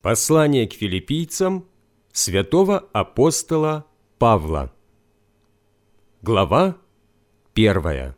Послание к филиппийцам святого апостола Павла. Глава 1.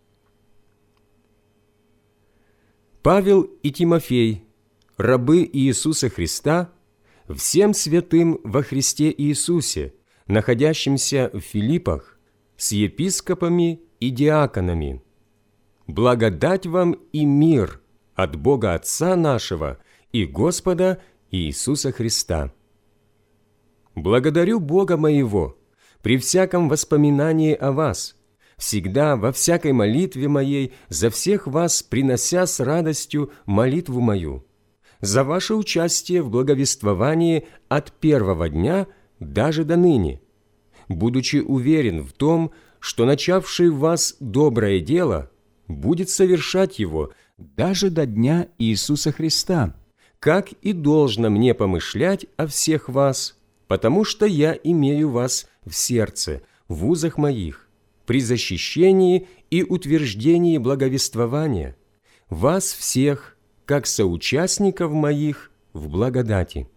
Павел и Тимофей, рабы Иисуса Христа, всем святым во Христе Иисусе, находящимся в Филиппах, с епископами и диаконами. Благодать вам и мир от Бога Отца нашего и Господа Иисуса Христа. Благодарю Бога моего при всяком воспоминании о вас, всегда во всякой молитве моей за всех вас принося с радостью молитву мою, за ваше участие в благовествовании от первого дня даже до ныне, будучи уверен в том, что начавший в вас доброе дело будет совершать его даже до дня Иисуса Христа, как и должно мне помышлять о всех вас, потому что я имею вас в сердце, в узах моих, при защищении и утверждении благовествования, вас всех, как соучастников моих в благодати.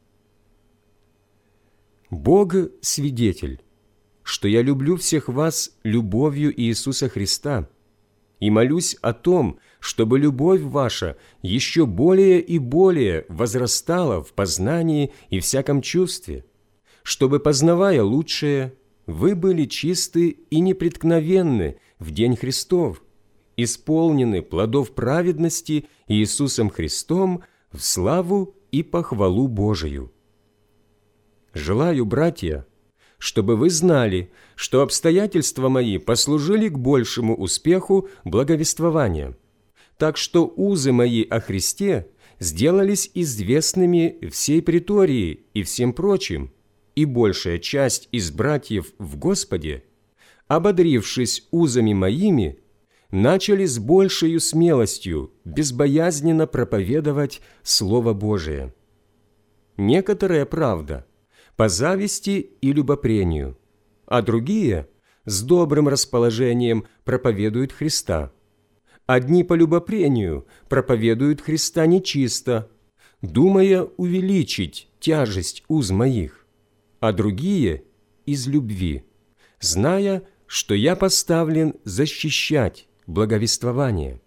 Бог – свидетель, что я люблю всех вас любовью Иисуса Христа, и молюсь о том, чтобы любовь ваша еще более и более возрастала в познании и всяком чувстве, чтобы, познавая лучшее, вы были чисты и непреткновенны в день Христов, исполнены плодов праведности Иисусом Христом в славу и похвалу Божию. Желаю, братья, чтобы вы знали, что обстоятельства мои послужили к большему успеху благовествования, так что узы мои о Христе сделались известными всей претории и всем прочим, и большая часть из братьев в Господе, ободрившись узами моими, начали с большею смелостью безбоязненно проповедовать Слово Божие. Некоторая правда по зависти и любопрению, а другие с добрым расположением проповедуют Христа. Одни по любопрению проповедуют Христа нечисто, думая увеличить тяжесть уз моих, а другие из любви, зная, что я поставлен защищать благовествование.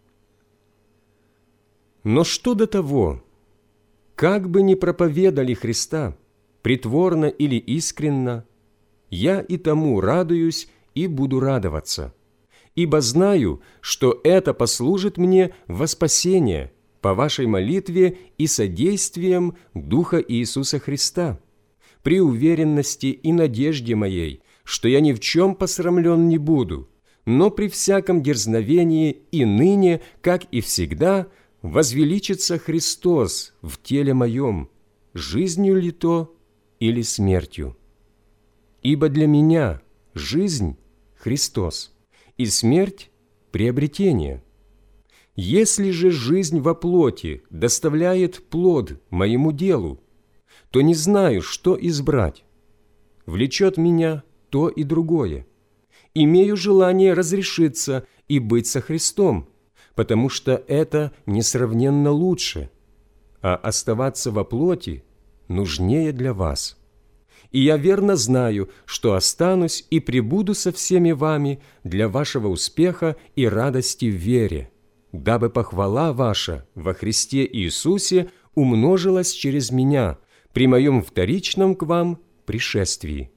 Но что до того, как бы ни проповедали Христа, притворно или искренно, я и тому радуюсь и буду радоваться, ибо знаю, что это послужит мне во спасение по вашей молитве и содействием Духа Иисуса Христа, при уверенности и надежде моей, что я ни в чем посрамлен не буду, но при всяком дерзновении и ныне, как и всегда, возвеличится Христос в теле моем, жизнью ли то или смертью. Ибо для меня жизнь – Христос, и смерть – приобретение. Если же жизнь во плоти доставляет плод моему делу, то не знаю, что избрать. Влечет меня то и другое. Имею желание разрешиться и быть со Христом, потому что это несравненно лучше, а оставаться во плоти нужнее для вас. И я верно знаю, что останусь и пребуду со всеми вами для вашего успеха и радости в вере, дабы похвала ваша во Христе Иисусе умножилась через меня при моем вторичном к вам пришествии.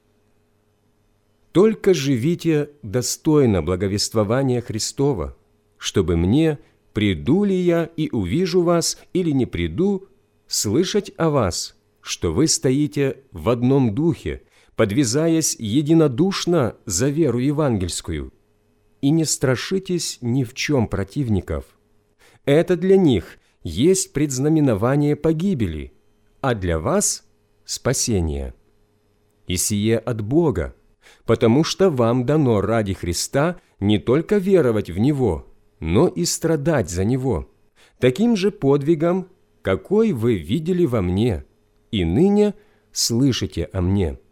Только живите достойно благовествования Христова, чтобы мне, приду ли я и увижу вас или не приду, слышать о вас, что вы стоите в одном духе, подвязаясь единодушно за веру евангельскую, и не страшитесь ни в чем противников. Это для них есть предзнаменование погибели, а для вас – спасение. И сие от Бога, потому что вам дано ради Христа не только веровать в Него, но и страдать за Него, таким же подвигом, какой вы видели во мне, и ныне слышите о мне.